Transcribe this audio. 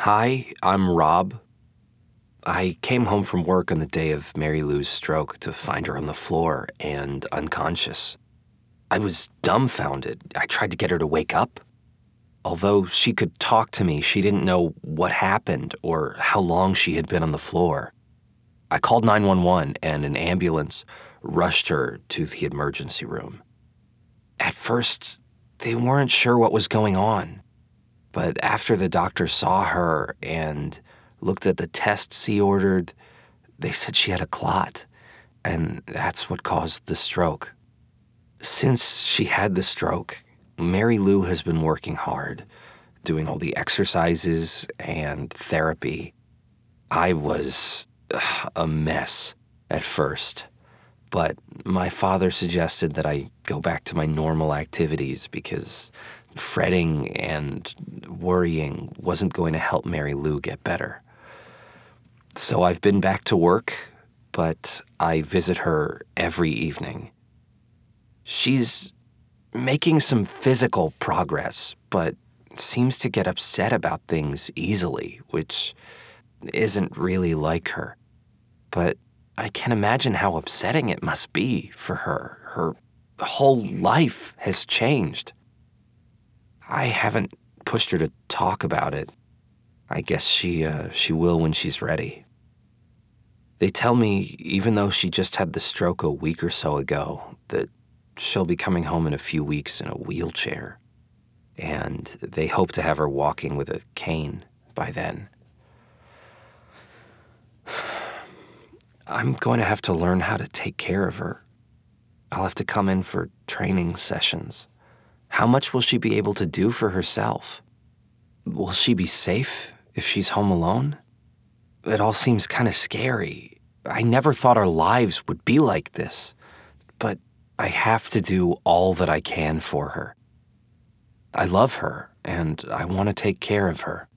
Hi, I'm Rob. I came home from work on the day of Mary Lou's stroke to find her on the floor and unconscious. I was dumbfounded. I tried to get her to wake up. Although she could talk to me, she didn't know what happened or how long she had been on the floor. I called 911 and an ambulance rushed her to the emergency room. At first, they weren't sure what was going on. But after the doctor saw her and looked at the tests he ordered, they said she had a clot, and that's what caused the stroke. Since she had the stroke, Mary Lou has been working hard, doing all the exercises and therapy. I was a mess at first, but my father suggested that I go back to my normal activities because fretting and worrying wasn't going to help Mary Lou get better. So I've been back to work, but I visit her every evening. She's making some physical progress, but seems to get upset about things easily, which isn't really like her. But I can imagine how upsetting it must be for her. Her whole life has changed. I haven't pushed her to talk about it. I guess she will when she's ready. They tell me, even though she just had the stroke a week or so ago, that she'll be coming home in a few weeks in a wheelchair. And they hope to have her walking with a cane by then. I'm going to have to learn how to take care of her. I'll have to come in for training sessions. How much will she be able to do for herself? Will she be safe if she's home alone? It all seems kind of scary. I never thought our lives would be like this, but I have to do all that I can for her. I love her, and I want to take care of her.